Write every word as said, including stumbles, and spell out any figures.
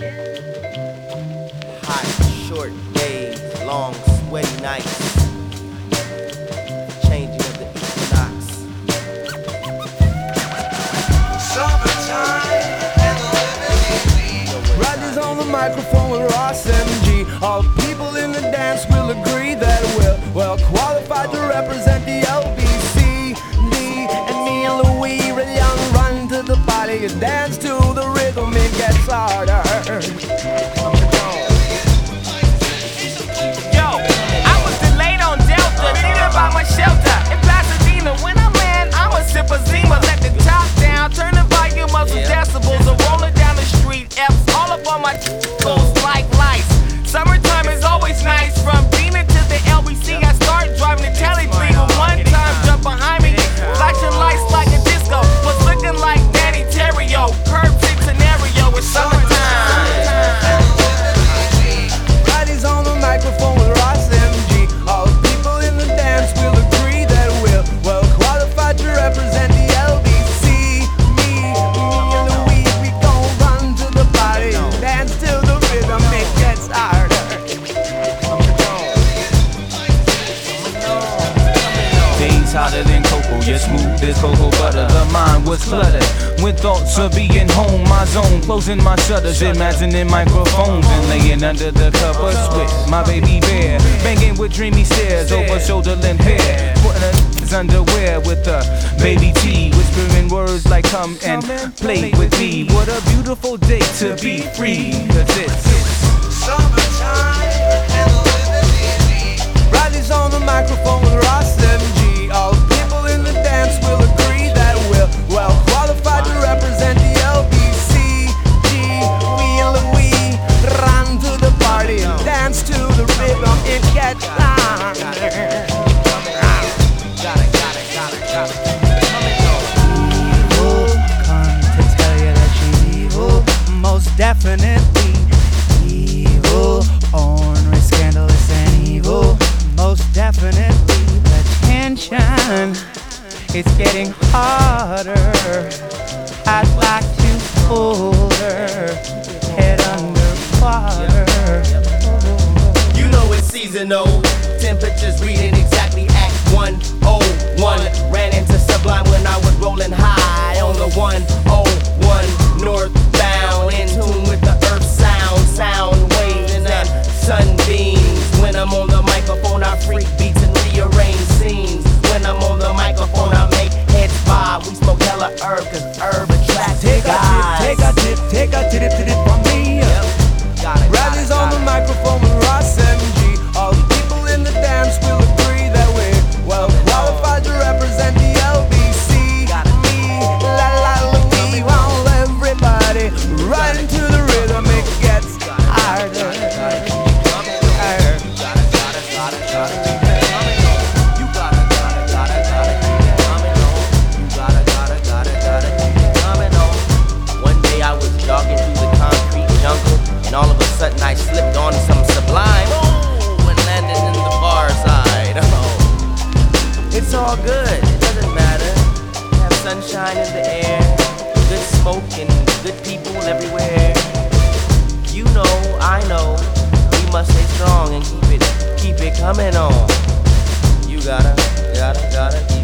Hot, short days, long, sweaty nights, changing of the equinox. Summertime and the living. Riders on the microphone with Ross M G. All people in the dance will agree that we're well qualified to represent the L B C. Lee and me and Louis really young run to the party and dance to the rhythm. It gets harder. Yo, I was delayed on Delta, thinking about my shelter in Pasadena. When I land, I'ma sip a Zima, let the top down, turn the volume up some decibels, or rolling down the street, F's all up on my goes like lights. Summertime is always nice. From Demon to the L B C, I start driving the Telly three, but one time jump behind me, flashing lights like a disco, was looking like Danny Terrio, curb fit scenario. It's summertime. Riders on the microphone with Ross M G. All the people in the dance will agree that we're well qualified to represent the L B C. Me, me and Louis, we gon' run to the party, dance to the rhythm, it gets harder. Days hotter than cocoa, just smooth as cocoa butter. The mind was flooded with thoughts of being home. My zone, closing my shutters, imagining microphones and laying under the covers with my baby bear, banging with dreamy stares over shoulder length hair, putting his underwear with a baby T, whispering words like come and play with me. What a beautiful day to be free, 'cause it's Summertime and the living. Riders on the microphone with Ross M G. All the people in the dance will agree that we're well qualified to represent the L B C. G, me and Louis run to the party and dance to the rhythm. It gets on. Evil, come to tell you that you're evil, most definitely evil, ornery, scandalous, and evil, most definitely. The tension is getting harder. I'd like to hold her head underwater. You know it's seasonal. Temperatures reading exactly at one oh one. Ran into Sublime when I was rolling high on the one oh one northbound, in tune with the earth sound, sound waves and the sunbeams. When I'm on the microphone, I freak beats and rearrange scenes. When I'm on the microphone, I make heads bob. We smoke hella herb, 'cause herb attracts Take a guys. tip, take a tip, take a tip, tip from me. Got it, got Riders it, on got the it. microphone with Ross M G. All the people in the dance will agree that we're well qualified to represent the L B C. Me, la la Louis, want everybody riding to the rhythm. It gets harder. One day I was jogging through the concrete jungle, and all of a sudden I slipped on some Sublime, oh, and landed in the far side. Oh, it's all good, it doesn't matter. Have sunshine in the air, good smoke and good people everywhere. You know, I know, we must stay strong and keep it, keep it coming on. You gotta, gotta, gotta keep